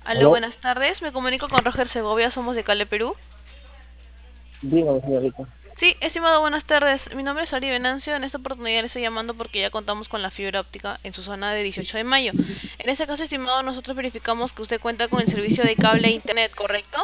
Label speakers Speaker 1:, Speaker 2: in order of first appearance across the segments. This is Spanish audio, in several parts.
Speaker 1: Aló,
Speaker 2: ¿Aló?
Speaker 1: buenas tardes. Me comunico con Roger Segovia, somos de Cale, Perú.
Speaker 2: Dígame, señorita.
Speaker 1: Sí, estimado, buenas tardes. Mi nombre es Ari Venancio. En esta oportunidad le estoy llamando porque ya contamos con la fibra óptica en su zona de 18 de mayo. En este caso, estimado, nosotros verificamos que usted cuenta con el servicio de cable e internet, ¿correcto?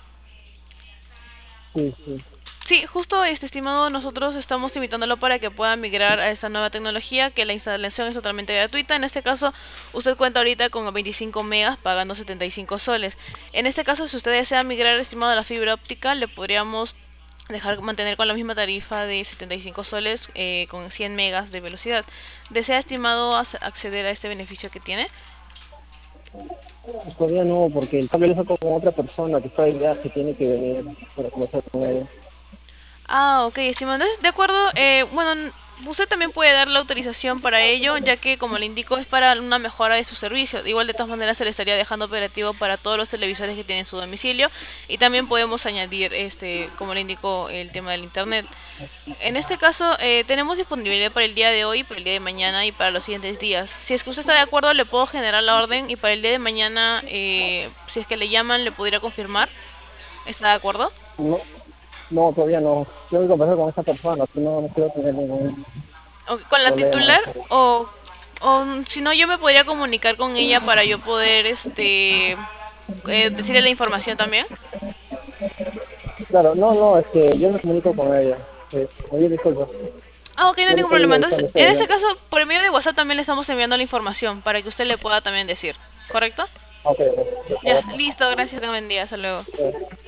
Speaker 2: Sí, sí.
Speaker 1: Sí, justo estimado, nosotros estamos invitándolo para que pueda migrar a esta nueva tecnología, que la instalación es totalmente gratuita. En este caso, usted cuenta ahorita con 25 megas pagando 75 soles. En este caso, si usted desea migrar, estimado, a la fibra óptica, le podríamos dejar mantener con la misma tarifa de 75 soles con 100 megas de velocidad. ¿Desea, estimado, acceder a este beneficio que tiene?
Speaker 2: Pues todavía no, porque el cable lo saco con otra persona que está de viaje, tiene que venir para conversar con él.
Speaker 1: Ah, ok, estimado. Entonces, de acuerdo, bueno, usted también puede dar la autorización para ello, ya que, como le indico, es para una mejora de su servicio. De igual, de todas maneras, se le estaría dejando operativo para todos los televisores que tienen su domicilio. Y también podemos añadir, como le indico, el tema del internet. En este caso, tenemos disponibilidad para el día de hoy, para el día de mañana y para los siguientes días. Si es que usted está de acuerdo, le puedo generar la orden y para el día de mañana, si es que le llaman, le pudiera confirmar. ¿Está de acuerdo?
Speaker 2: No, no, todavía no. Tengo que conversar con esa persona, si no, no quiero tener ningún
Speaker 1: O con la
Speaker 2: problema.
Speaker 1: titular o si no yo me podría comunicar con ella para yo poder decirle la información también.
Speaker 2: Claro, no, no, es que yo me comunico con ella. Oye, disculpa,
Speaker 1: Ah, ok, no hay
Speaker 2: yo le
Speaker 1: ningún
Speaker 2: estoy
Speaker 1: problema. Entonces,
Speaker 2: avisando a
Speaker 1: en
Speaker 2: usted,
Speaker 1: este
Speaker 2: ¿no?
Speaker 1: caso, por el medio de WhatsApp también le estamos enviando la información para que usted le pueda también decir, ¿correcto?
Speaker 2: Ok, por
Speaker 1: Ya,
Speaker 2: favor.
Speaker 1: listo, gracias, que buen día, hasta luego.